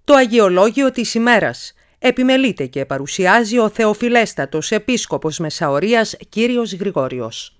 Το Αγιολόγιο της ημέρας επιμελείται και παρουσιάζει ο Θεοφιλέστατος Επίσκοπος Μεσαωρίας Κύριος Γρηγόριος.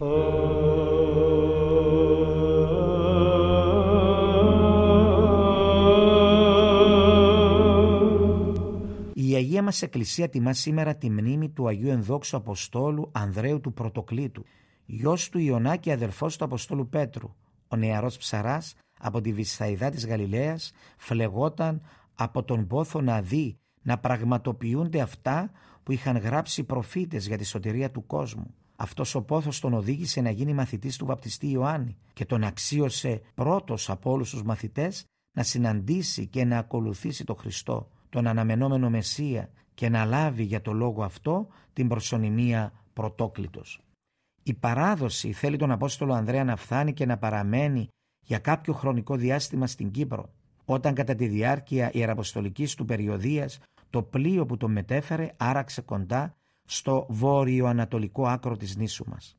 Η Αγία μας Εκκλησία τιμά σήμερα τη μνήμη του Αγίου Ενδόξου Αποστόλου Ανδρέου του Πρωτοκλήτου, γιος του Ιωνά και αδελφός του Αποστόλου Πέτρου. Ο νεαρός ψαράς από τη Βυσσαϊδά της Γαλιλαίας φλεγόταν από τον πόθο να δει να πραγματοποιούνται αυτά που είχαν γράψει οι προφήτες για τη σωτηρία του κόσμου. Αυτός ο πόθος τον οδήγησε να γίνει μαθητής του βαπτιστή Ιωάννη και τον αξίωσε πρώτος από όλους τους μαθητές να συναντήσει και να ακολουθήσει τον Χριστό, τον αναμενόμενο Μεσσία, και να λάβει για το λόγο αυτό την προσωνυμία Πρωτόκλητος. Η παράδοση θέλει τον Απόστολο Ανδρέα να φθάνει και να παραμένει για κάποιο χρονικό διάστημα στην Κύπρο, όταν κατά τη διάρκεια ιεραποστολικής του περιοδίας το πλοίο που τον μετέφερε άραξε κοντά στο βόρειο-ανατολικό άκρο της νήσου μας.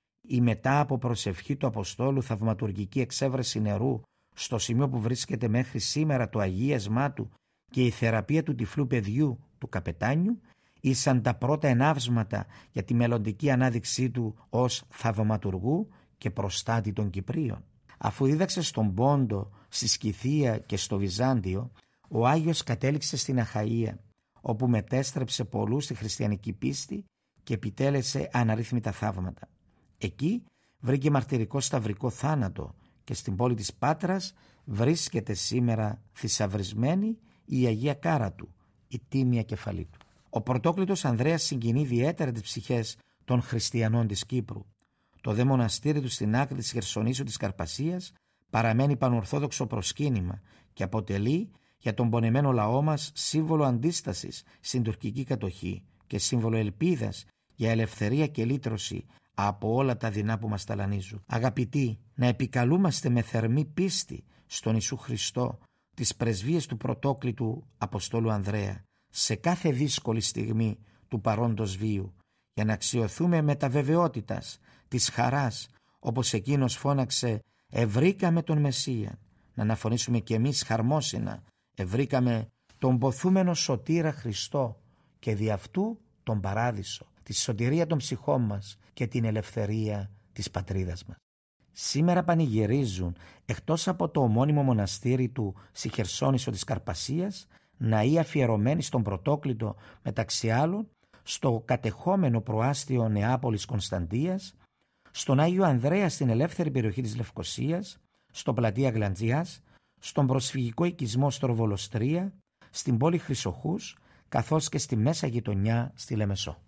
Η μετά από προσευχή του Αποστόλου θαυματουργική εξέβρεση νερού στο σημείο που βρίσκεται μέχρι σήμερα το αγίασμά του και η θεραπεία του τυφλού παιδιού του καπετάνιου ήσαν τα πρώτα εναύσματα για τη μελλοντική ανάδειξή του ως θαυματουργού και προστάτη των Κυπρίων. Αφού δίδαξε στον Πόντο, στη Σκυθία και στο Βυζάντιο, ο Άγιος κατέληξε στην Αχαΐα, όπου μετέστρεψε πολλούς στη χριστιανική πίστη και επιτέλεσε αναρρύθμιτα θαύματα. Εκεί βρήκε μαρτυρικό σταυρικό θάνατο και στην πόλη της Πάτρας βρίσκεται σήμερα θησαυρισμένη η Αγία Κάρα του, η τίμια κεφαλή του. Ο Πρωτόκλητος Ανδρέας συγκινεί ιδιαίτερα τις ψυχές των χριστιανών της Κύπρου. Το δε μοναστήρι του στην άκρη της Χερσονήσου της Καρπασίας παραμένει πανορθόδοξο προσκύνημα και αποτελεί για τον πονεμένο λαό μας σύμβολο αντίστασης στην τουρκική κατοχή και σύμβολο ελπίδας για ελευθερία και λύτρωση από όλα τα δεινά που μας ταλανίζουν. Αγαπητοί, να επικαλούμαστε με θερμή πίστη στον Ιησού Χριστό τις πρεσβείες του Πρωτόκλητου Αποστόλου Ανδρέα σε κάθε δύσκολη στιγμή του παρόντος βίου, για να αξιωθούμε με τα βεβαιότητας της χαράς, όπως εκείνος φώναξε «Ευρήκαμε τον Μεσσία», να αναφωνήσουμε κι εμείς χαρμόσυνα «Ευρήκαμε τον ποθούμενο σωτήρα Χριστό και δι' αυτού τον παράδεισο, τη σωτηρία των ψυχών μας και την ελευθερία της πατρίδας μας». Σήμερα πανηγυρίζουν, εκτός από το ομώνυμο μοναστήρι του στη Χερσόνησο της Καρπασίας, ναοί αφιερωμένοι στον Πρωτόκλητο, μεταξύ άλλων στο κατεχόμενο προάστιο Νεάπολης Κωνσταντίας, στον Άγιο Ανδρέα στην ελεύθερη περιοχή της Λευκωσίας, στον πλατεία Γλαντζιάς, στον προσφυγικό οικισμό Στροβολοστρία, στην πόλη Χρυσοχούς, καθώς και στη μέσα γειτονιά στη Λεμεσό.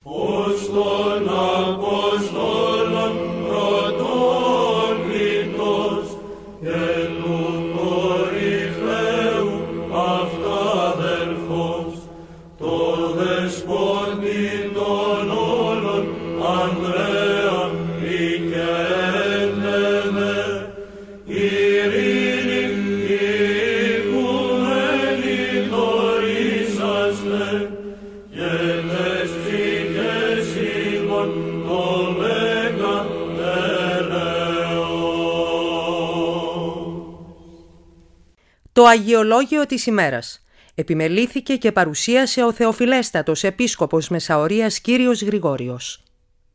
Το Αγιολόγιο της ημέρας επιμελήθηκε και παρουσίασε ο Θεοφιλέστατος Επίσκοπος Μεσαωρίας Κύριος Γρηγόριος.